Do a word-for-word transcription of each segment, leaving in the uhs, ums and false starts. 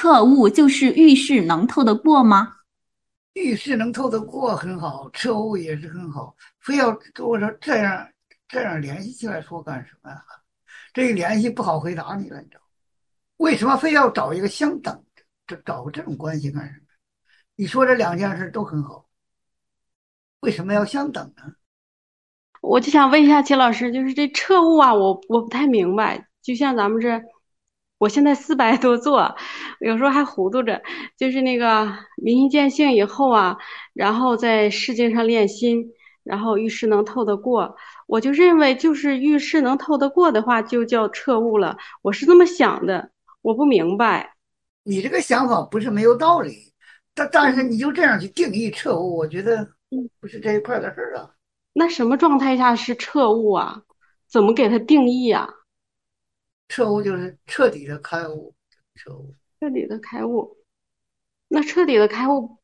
彻悟就是遇事能透得过吗？ 遇事能透得过很好，彻悟也是很好，非要我说这样这样联系起来说干什么呀？这一联系不好回答你了，你知道为什么非要找一个相等的，这找个这种关系干什么？你说这两件事都很好，为什么要相等呢？ 我就想问一下秦老师，就是这彻悟啊，我我不太明白。就像咱们这，我现在四百多座，有时候还糊涂着。就是那个明心见性以后啊，然后在世界上练心，然后遇事能透得过。我就认为，就是遇事能透得过的话，就叫彻悟了。我是这么想的，我不明白。 你这个想法不是没有道理，但但是嗯你就这样去定义彻悟，我觉得嗯， 不是这一块的事儿啊。 那什么状态下是彻悟啊？怎么给它定义啊？ 彻悟就是彻底的开悟，彻悟彻底的开悟。那彻底的开悟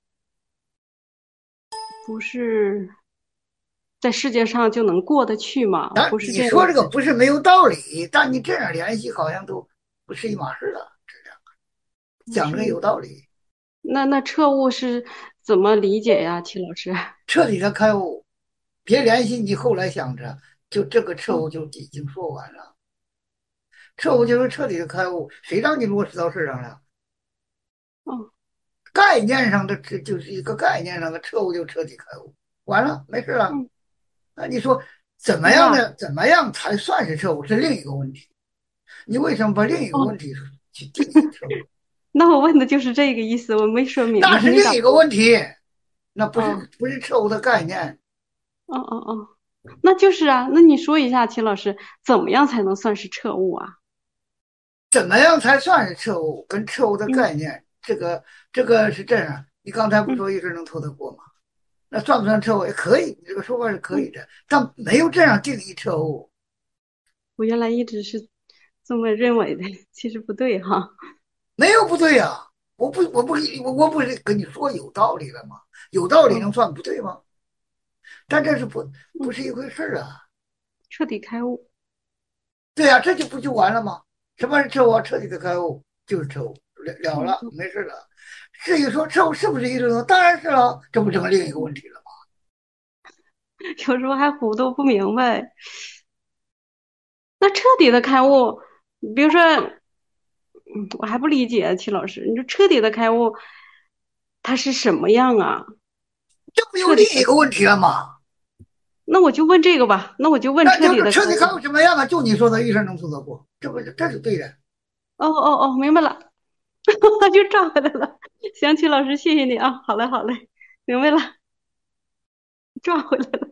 不是在世界上就能过得去吗？ 啊， 不是你说这个这个意思。 不是没有道理，但你这样联系好像都不是一码事了。讲这个不是， 有道理， 那那彻悟是怎么理解呀，齐老师？ 彻底的开悟，别联系你后来想着，就这个彻悟哦就已经说完了。彻悟就是彻底的开悟，谁让你落实到事上了？ 哦概念上的这就是一个概念上的彻悟，就彻底开悟，完了没事了。 嗯， 那你说怎么明白。 样的怎么样才算是彻悟是另一个问题。你为什么把另一个哦， 问题去定义彻悟？ 那我问的就是这个意思，我没说明白， 那是另一个你咋不？ 问题，那不是哦不是彻悟的概念。 哦哦哦，那就是啊。那你说一下，齐老师，怎么样才能算是彻悟啊？ 怎么样才算是彻悟？跟彻悟的嗯概念，这个这个是这样。你刚才不嗯说一直能透得过吗？那算不算彻悟？也可以，你这个说法是可以嗯， 的，但没有这样定义彻悟。 我原来一直是这么认为的，其实不对哈。 没有不对呀、我不我不我我不是跟你说有道理了吗？有道理嗯能算不对吗？但这是不不嗯， 是一回事儿啊。 彻底开悟。 对呀、这就不就完了吗？什么是彻悟？彻底的开悟就是彻悟了了了， 嗯嗯， 没事了。至于说彻悟是不是一种呢？当然是了，这不成另一个问题了吗？ 有时候还糊涂不明白。那彻底的开悟，比如说，嗯，我还不理解，齐老师，你说彻底的开悟，它是什么样啊？ 这不又彻底的， 另一个问题了吗？ 那我就问这个吧，那我就问那就是彻底的开彻底开悟悟。 什么样啊？就你说的一声能做得过，这不是这是对的。 哦哦哦，明白了，就转回来了。行，齐老师，谢谢你啊，好嘞好嘞，明白了，转回来了。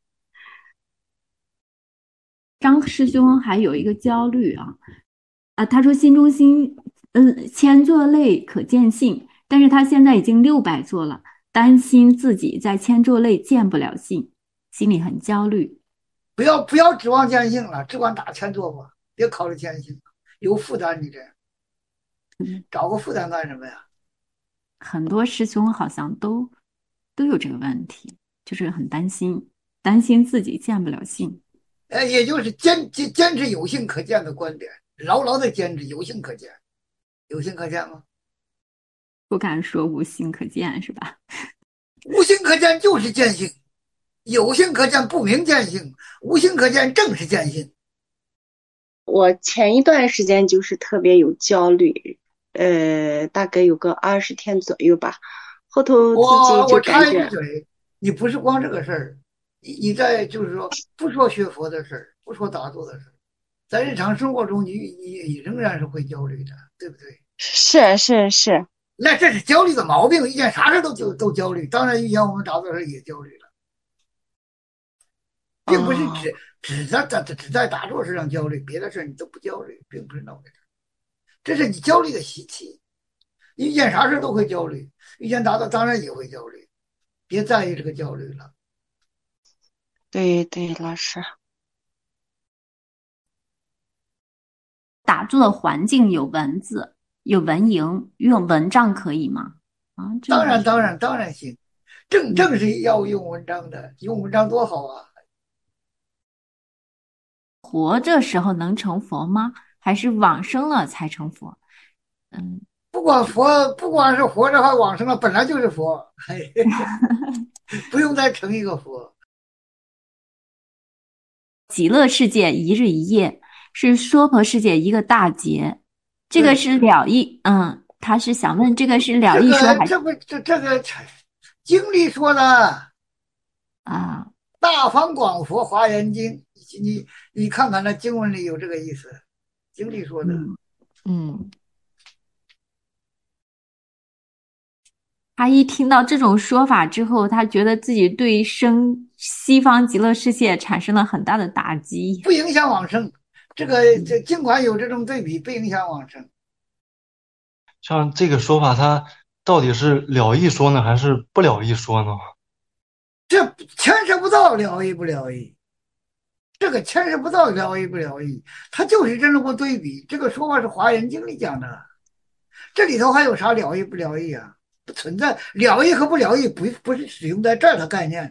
张师兄还有一个焦虑啊啊，他说心中心嗯千座内可见性，但是他现在已经六百座了，担心自己在千座内见不了性，心里很焦虑。 不要不要指望见性了，只管打前座吧，别考虑见性，有负担你这嗯， 找个负担干什么呀？ 很多师兄好像都都有这个问题，就是很担心，担心自己见不了性。 呃，也就是坚坚坚持有性可见的观点，牢牢的坚持有性可见，有性可见吗？ 不敢说无性可见，是吧？ 无性可见就是见性，有性可见不明见性，无性可见正是见性。 我前一段时间就是特别有焦虑，呃，大概有个二十天左右吧。后头自己就我我插一句感觉， 嘴，你不是光这个事儿，你你在就是说不说学佛的事儿，不说打坐的事儿，在日常生活中你你你仍然是会焦虑的，对不对？ 是是是， 那这是焦虑的毛病，遇见啥事都就都焦虑。当然，遇见我们打坐时也焦虑了，并不是哦， 只只在在只在打坐事上焦虑，别的事你都不焦虑，并不是那回事。这是你焦虑的习气。遇见啥事都会焦虑，遇见打坐当然也会焦虑，别在意这个焦虑了。 对对，老师， 打坐的环境有蚊子，有蚊蝇，用蚊帐可以吗？啊，这个当然， 还是当然，当然行，正嗯， 正是要用文章的，用文章多好啊！ 活着时候能成佛吗？还是往生了才成佛？嗯， 不管佛，不管是活着还往生了，本来就是佛，嘿，不用再成一个佛。 极乐世界一日一夜是娑婆世界一个大劫，这个对， 是了义，嗯，他是想问这个是了这义说还是个这不这这个经里说的啊？ 大方广佛华严经，你你看看那经文里有这个意思，经里说的。 嗯嗯，他一听到这种说法之后，他觉得自己对生西方极乐世界产生了很大的打击。 不影响往生。这个这嗯尽管有这种对比，不影响往生。 像这个说法，它到底是了义说呢，还是不了义说呢？ 这牵涉不到了义不了义，这个牵涉不到了义不了义，它就是这么个对比。这个说法是华严经里讲的，这里头还有啥了义不了义啊？不存在了义和不了义，不不是使用在这儿的概念。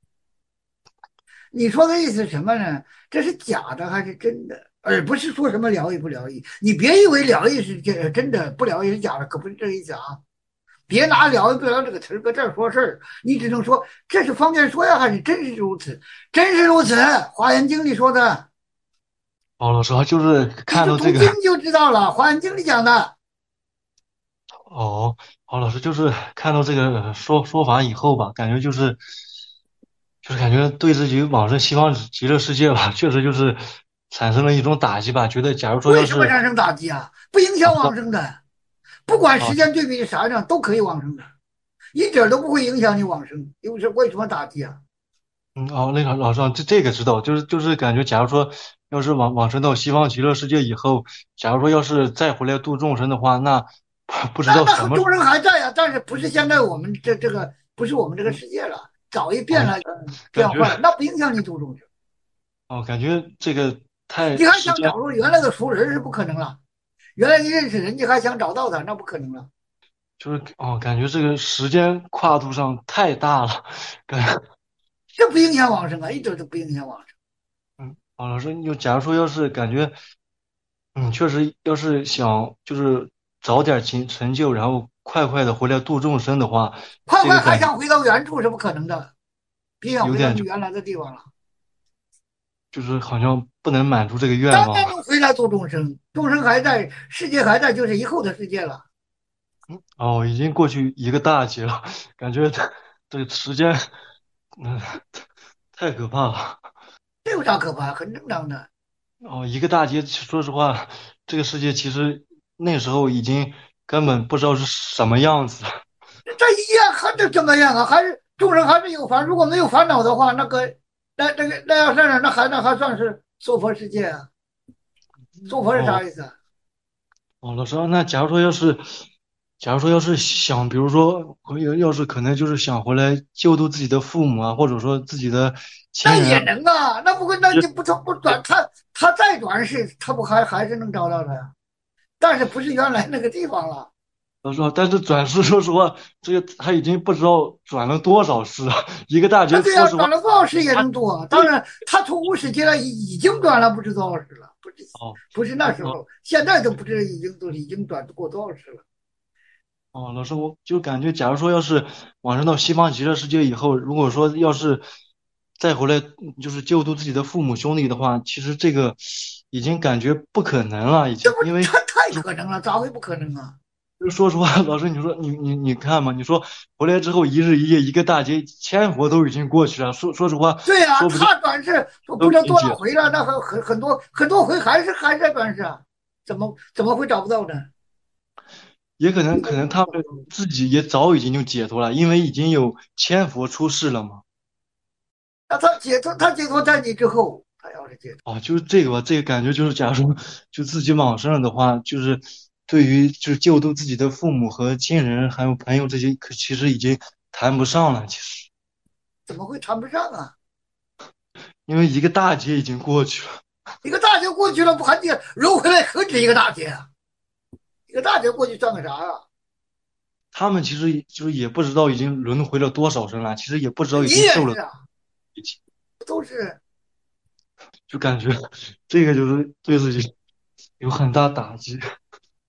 你说的意思是什么呢？这是假的还是真的？而不是说什么了义不了义。你别以为了义是真真的，不了义是假的，可不是这个意思啊！别拿了义不了义这个词儿搁这儿说事儿，你只能说这是方便说呀，还是真是如此？真是如此，《华严经》里说的， 哦，老师啊，就是你就看到这个， 读经就知道了，《华严经》里讲的。 哦，好，老师就是看到这个说说法以后吧，感觉就是就是感觉对自己往生西方极乐世界吧，确实就是产生了一种打击吧。觉得假如说为要是什么产生打击啊？不影响往生的，不管啊， 时间对比啥样都可以往生的，一点都不会影响你往生。又是为什么打击啊？ 嗯，哦，那个老师啊，这这个知道，就是就是感觉，假如说要是往往生到西方极乐世界以后，假如说要是再回来度众生的话，那不知那道什么那众生还在呀，但是不是现在我们这这个不是我们这个世界了，早已变哦， 了，嗯，变感觉化了，那不影响你度众生。 哦，感觉这个太你还时间想找着原来的熟人是不可能了，原来你认识人，你还想找到他，那不可能了。 就是哦，感觉这个时间跨度上太大了，感这不影响往生啊，一点都不影响往生。 嗯，哦，老师，你就假如说要是感觉嗯，确实要是想就是早点成成就，然后快快的回来度众生的话， 快快这个感觉还想回到原处是不可能的，别想回到有点就你原来的地方了。 就是好像不能满足这个愿当望了。 然能回来度众生，众生还在，世界还在，就是以后的世界了。 哦，已经过去一个大劫了，感觉这这个时间，嗯，太可怕了。 这有啥可怕？很正常的。 哦，一个大劫，说实话，这个世界其实那时候已经根本不知道是什么样子了。 这一样还得怎么样啊？还是众生还是有烦，如果没有烦恼的话，那个那那个那要是那那还那还算是娑婆世界啊？娑婆是哦啥意思啊？ 哦，老师啊，那假如说要是，假如说要是想，比如说要要是可能就是想回来救度自己的父母啊，或者说自己的亲那也人啊， 能啊，那不会，那就你不从不转他他再转世，他不还还是能找到的呀？但是不是原来那个地方了？ 老师啊，但是转世，说实话，这个他已经不知道转了多少世了，一个大劫， 啊，对呀、 说实话， 转了多少世也他能做。当然，他从无始劫来已已经转了不知多少世了，不是哦不是那时哦候，现在都不知已经都已经转过多少世了。 哦，老师，我就感觉，假如说要是往生到西方极乐世界以后，如果说要是再回来，就是救度自己的父母兄弟的话，其实这个已经感觉不可能了，已经， 这不因为太太可能了，咋会不可能啊？ 就说实话，老师，你说你你你看嘛，你说回来之后一日一夜一个大劫，千佛都已经过去了，说说实话， 对呀、 说不定他转世不知道多少回了，那很很很多很多回还是还在转世啊，怎么怎么会找不到呢？ 也可能可能他们自己也早已经就解脱了，因为已经有千佛出世了嘛。 那他解脱，他解脱在你之后，他要是解脱， 哦，就是这个吧，这个感觉就是，假如说就自己往生了的话，就是对于就是救度自己的父母和亲人还有朋友这些，可其实已经谈不上了，其实怎么会谈不上啊？ 因为一个大劫已经过去了。 一个大劫过去了，不还得揉回来，何止一个大劫啊？一个大劫过去算个啥啊？ 他们其实就是也不知道已经轮回了多少生了，其实也不知道已你经受了， 也是啊，都是就感觉这个就是对自己有很大打击。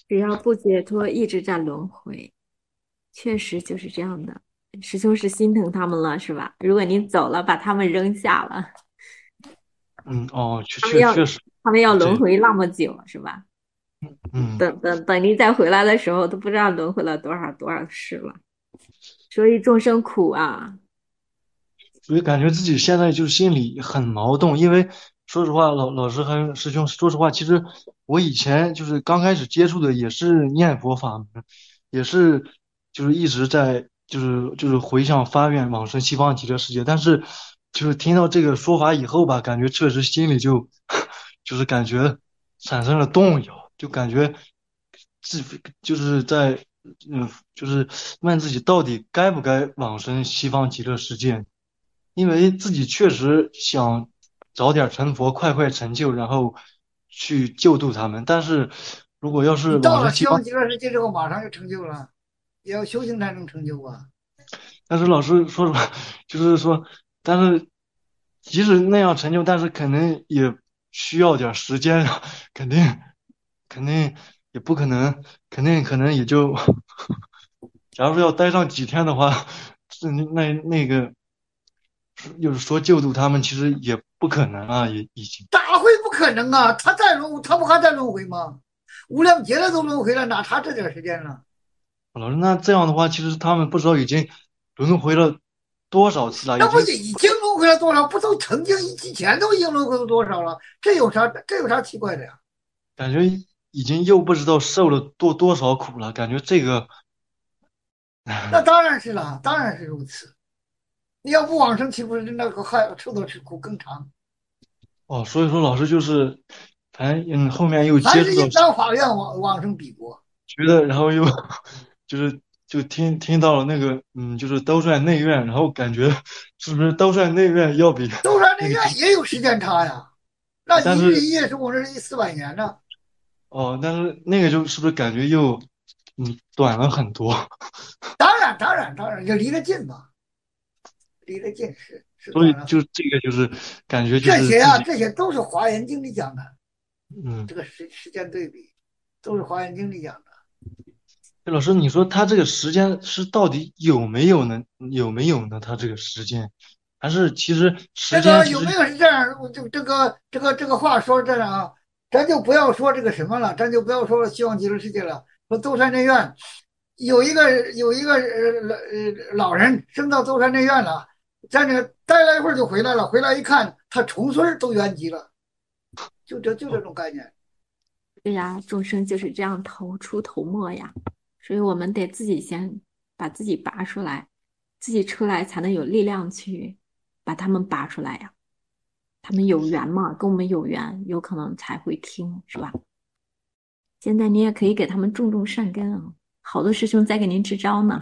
只要不解脱，一直在轮回，确实就是这样的。师兄是心疼他们了，是吧？如果你走了，把他们扔下了， 嗯，哦，确他们要确确实他们要这样。 轮回那么久，是吧？ 嗯， 等等等你再回来的时候，都不知道轮回了多少多少世了。所以众生苦啊。 所以感觉自己现在就是心里很矛盾，因为说实话，老老师还有师兄，说实话，其实我以前就是刚开始接触的也是念佛法门，也是就是一直在就是就是回向发愿往生西方极乐世界，但是就是听到这个说法以后吧，感觉确实心里就就是感觉产生了动摇，就感觉自就是在嗯就是问自己到底该不该往生西方极乐世界。因为自己确实想早点成佛，快快成就，然后去救度他们。但是如果要是你到了西方往生西方， 极乐世界之后，马上就成就了，也要修行才能成就啊。 但是老师说实话，就是说，但是即使那样成就，但是可能也需要点儿时间啊，肯定肯定也不可能，肯定可能也就，假如说要待上几天的话，是那那个，就是说救度他们，其实也不可能啊，也已经。 咋会不可能啊？他再轮，他不还在轮回吗？无量劫的都轮回了，哪差这点时间了？ 老师，那这样的话，其实他们不知道已经轮回了多少次了，已经那不就已经轮回了多少？不都曾经以前都已经轮回了多少了？这有啥这有啥奇怪的呀？ 感觉已经又不知道受了多多少苦了，感觉这个， 那当然是了，当然是如此。你要不往生，岂不是那个还受的吃苦更长？ 哦，所以说老师就是，反正嗯，后面又接触到还是应当法院往往生比国。 学的，然后又就是就听听到了那个嗯，就是兜率内院，然后感觉是不是兜率内院要比舟山那个， 内院也有时间差呀，那一日但是一夜是我这四百年呢。 哦，但是那个就是不是感觉又嗯短了很多， 当然，当然，当然，就离得近嘛，离得近是是所以短了很。 就这个就是感觉就这些啊， 是自己这些都是《华严经》里讲的， 嗯。 这个时时间对比都是《华严经》里讲的。 哎，老师，你说他这个时间是到底有没有呢？有没有呢？他这个时间，还是其实时这个间其实有没有是这样？我这这个这个这个话说这样啊，咱就不要说这个什么了，咱就不要说希望极乐世界了。说舟山内院有一个有一个呃老呃老人升到舟山内院了，在那待了一会儿就回来了，回来一看他重孙都圆寂了，就这就这种概念。 对呀，众生就是这样头出头没呀，所以我们得自己先把自己拔出来，自己出来才能有力量去把他们拔出来呀。他们有缘嘛，跟我们有缘，有可能才会听，是吧？现在你也可以给他们种种善根啊，好多师兄在给您支招呢。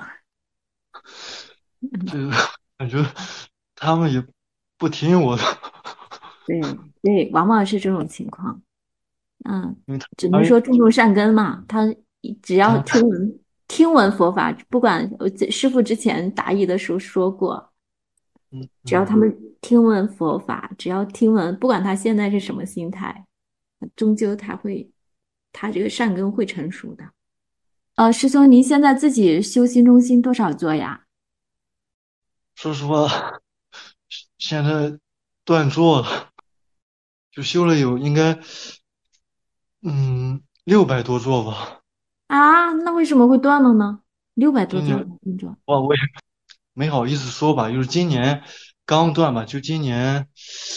这个感觉他们也不听我的， 对对，往往是这种情况。嗯， 因为他只能他说种种善根嘛。他只要他听闻听闻佛法，不管我这师父之前答疑的时候说过， 嗯嗯， 只要他们听闻佛法，只要听闻，不管他现在是什么心态，终究他会，他这个善根会成熟的。呃，师兄，您现在自己修心中心多少座呀？ 说实话，现在断座了，就修了有应该嗯六百多座吧。 啊，那为什么会断了呢？六百多座， 今年听着。 哇，我也没好意思说吧，就是今年刚断吧，就今年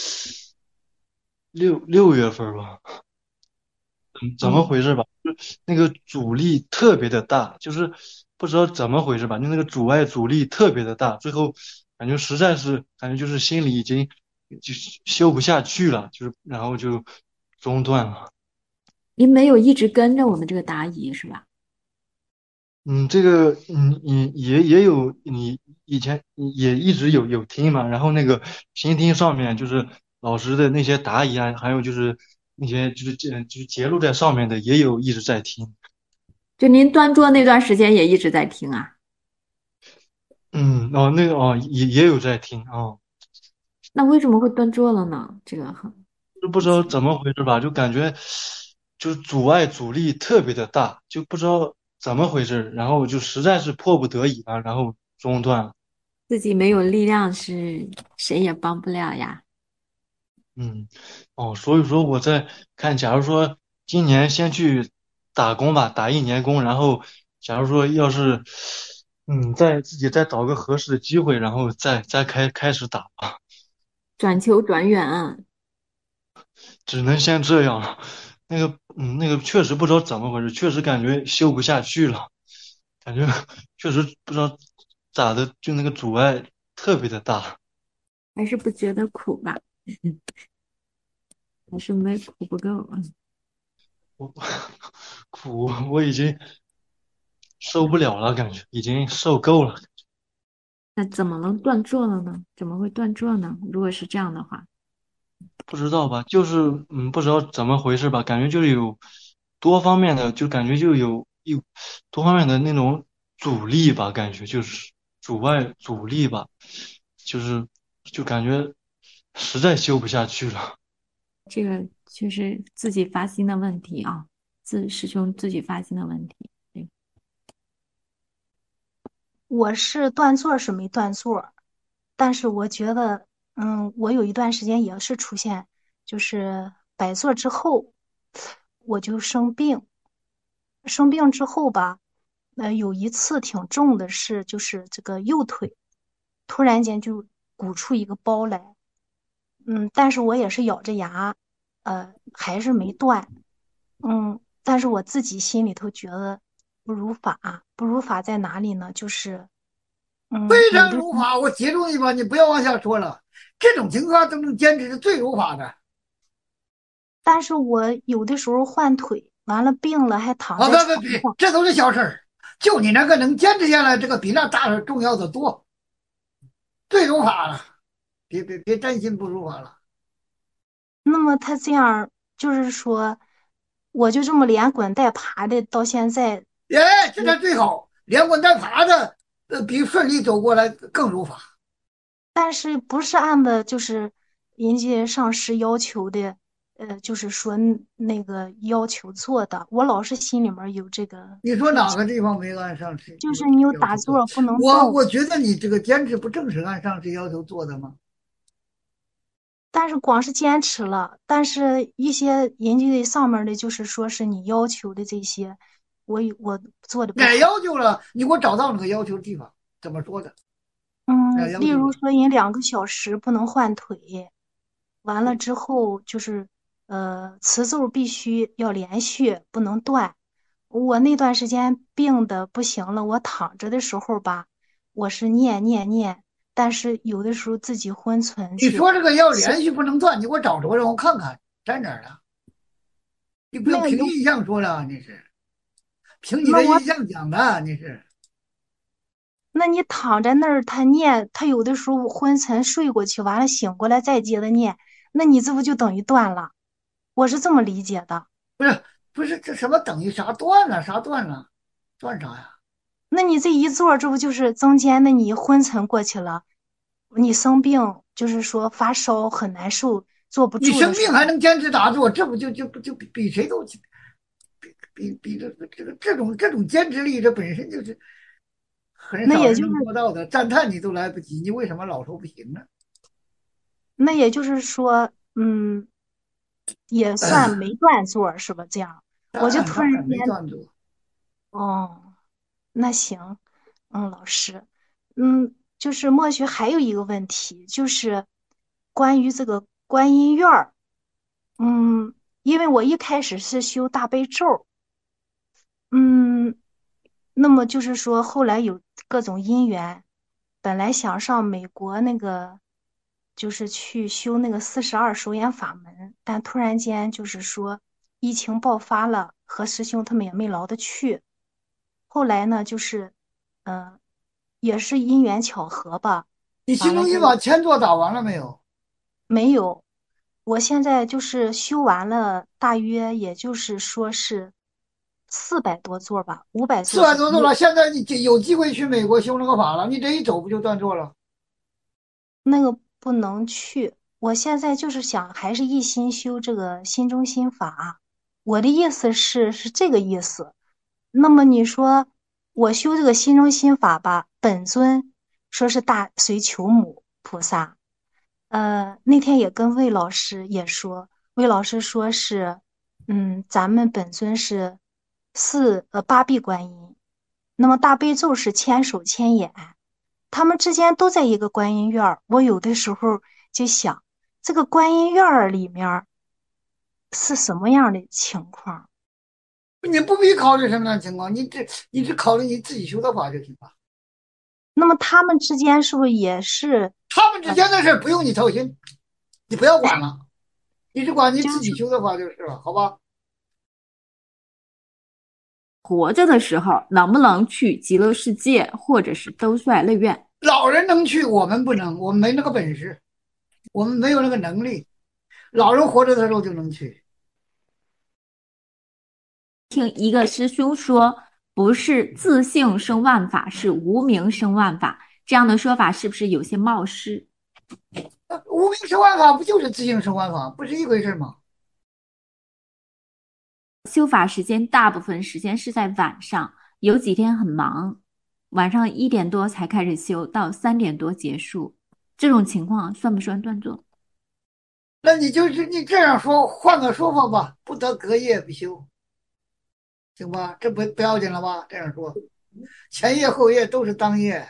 六六月份儿吧。嗯，怎么哦， 回事吧？就是那个阻力特别的大，就是不知道怎么回事吧，就那个阻碍阻力特别的大，最后感觉实在是感觉就是心里已经就修不下去了，就是然后就中断了。 您没有一直跟着我们这个答疑是吧？ 嗯，这个嗯你也也有你以前也一直有有听嘛，然后那个倾听上面就是老师的那些答疑啊，还有就是那些就是这就是揭露在上面的也有一直在听。 就您端桌那段时间也一直在听啊？ 嗯，哦，那个哦，也也有在听哦， 那为什么会端桌了呢？这个很就不知道怎么回事吧，就感觉就是阻碍阻力特别的大，就不知道怎么回事，然后就实在是迫不得已了，然后中断了。 自己没有力量是谁也帮不了呀。 嗯，哦，所以说我在看，假如说今年先去打工吧，打一年工，然后假如说要是，嗯，再自己再找个合适的机会，然后再再开开始打吧， 转球转远啊， 只能先这样了。那个，嗯，那个确实不知道怎么回事，确实感觉修不下去了，感觉确实不知道咋的，就那个阻碍特别的大。 还是不觉得苦吧？还是没苦不够啊？ 我苦，我已经受不了了，感觉已经受够了。 那怎么能断座了呢？怎么会断座呢？如果是这样的话， 不知道吧，就是嗯，不知道怎么回事吧，感觉就是有多方面的，就感觉就有有多方面的那种阻力吧，感觉就是阻碍阻力吧，就是就感觉实在修不下去了。 这个确实自己发心的问题啊，自师兄自己发心的问题。对， 我是断座儿是没断座儿，但是我觉得，嗯，我有一段时间也是出现，就是摆座儿之后，我就生病，生病之后吧，呃，有一次挺重的是，就是这个右腿突然间就鼓出一个包来，嗯，但是我也是咬着牙，呃，还是没断，嗯，但是我自己心里头觉得不如法，不如法在哪里呢？就是，嗯， 非有的时候。 常如法，我接住你吧，你不要往下说了。这种情况都能坚持是最如法的。 但是我有的时候换腿，完了病了还躺啊， 在别别别， 床上。 这都是小事儿。就你那个能坚持下来，这个比那大事重要的多，最如法了。别别别担心不如法了。 那么他这样就是说，我就这么连滚带爬的到现在， 哎，这才最好，连滚带爬的，呃，比顺利走过来更如法。 但是不是按的就是人家上师要求的，呃，就是说那个要求做的，我老是心里面有这个你说纠结， 哪个地方没按上次就是你有要求做？ 打坐不能动， 我我觉得你这个坚持不正是按上次要求做的吗？ 但是光是坚持了，但是一些人家的上面的，就是说是你要求的这些，我有我做的不哪好。 要求了？你给我找到那个要求的地方，怎么说的？哪嗯，例要求了？ 如说人两个小时不能换腿，完了之后就是呃词奏必须要连续，不能断。我那段时间病的不行了，我躺着的时候吧，我是念念念，但是有的时候自己昏沉去， 你说这个要是连续不能断，你给我找着让我看看在哪儿了。你不用那个有， 凭印象说了，你是凭你那我的印象讲的，你是。 那你躺在那儿，他念，他有的时候昏沉睡过去，完了醒过来再接着念，那你这不就等于断了？我是这么理解的。 不是不是这什么等于啥断了啥断了，断啥呀？ 那你这一坐，这不就是中间？那你昏沉过去了，你生病，就是说发烧很难受，坐不你住的生病还时候， 能坚持打坐，这不就就就比比谁都比比比这个这个这种这种坚持力，这本身就是很少人能那也就是做到的，赞叹你都来不及，你为什么老说不行呢？ 那也就是说，嗯，也算没断座，是吧？这样， 当我就突然然当然没间， 断住。 哦，那行，嗯，老师，嗯，就是默许还有一个问题，就是关于这个观音院儿，嗯，因为我一开始是修大悲咒。嗯，那么就是说，后来有各种因缘，本来想上美国那个，就是去修那个四十二手眼法门，但突然间就是说疫情爆发了，和师兄他们也没捞得去。后来呢，就是，嗯、也是因缘巧合吧， 你新完了就中医把前座打完了没有？ 没有。我现在就是修完了，大约也就是说是四百多座吧，五百四座是没有。 百多座了，现在你就有机会去美国修那个法了，你这一走不就断座了？ 那个不能去。我现在就是想，还是一心修这个心中心法。 我的意思是是这个意思。那么你说我修这个心中心法吧，本尊说是大随求母菩萨，呃，那天也跟魏老师也说，魏老师说是，嗯，咱们本尊是四呃八臂观音，那么大悲咒是千手千眼，他们之间都在一个观音院儿。我有的时候就想，这个观音院儿里面儿是什么样的情况？ 你不必考虑什么样的情况，你只你只考虑你自己修的法就行了。 那么他们之间是不是也是， 他们之间的事不用你操心，你不要管了，你只管你就是自己修的法就是了，好吧？ 活着的时候能不能去极乐世界，或者是兜率内院？ 老人能去，我们不能，我们没那个本事，我们没有那个能力。老人活着的时候就能去。 听一个师兄说，不是自性生万法，是无名生万法，这样的说法是不是有些冒失？ 无名生万法不就是自性生万法，不是一回事吗？ 修法时间大部分时间是在晚上，有几天很忙，晚上一点多才开始修，到三点多结束，这种情况算不算断作？ 那你就是你这样说，换个说法吧，不得隔夜不休，行吧？这不不要紧了吧？这样说，前夜后夜都是当夜，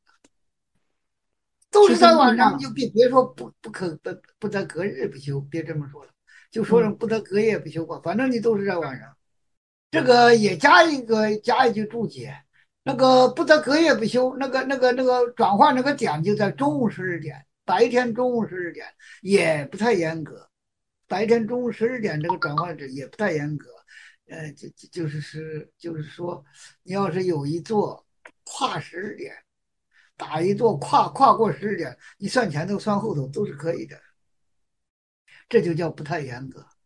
都师是在晚上， 兄听到了。 你就别别说不不可不不得隔日不休，别这么说了，就说成嗯， 不得隔夜不休吧，反正你都是在晚上。这个也加一个加一句注解，那个不得隔夜不休，那个那个那个转换那个点就在中午十二点，白天中午十二点也不太严格，白天中午十二点这个转换值也不太严格，呃，就就就是是就是说，你要是有一座跨十二点，打一座跨跨过十二点，你算前头算后头都是可以的，这就叫不太严格。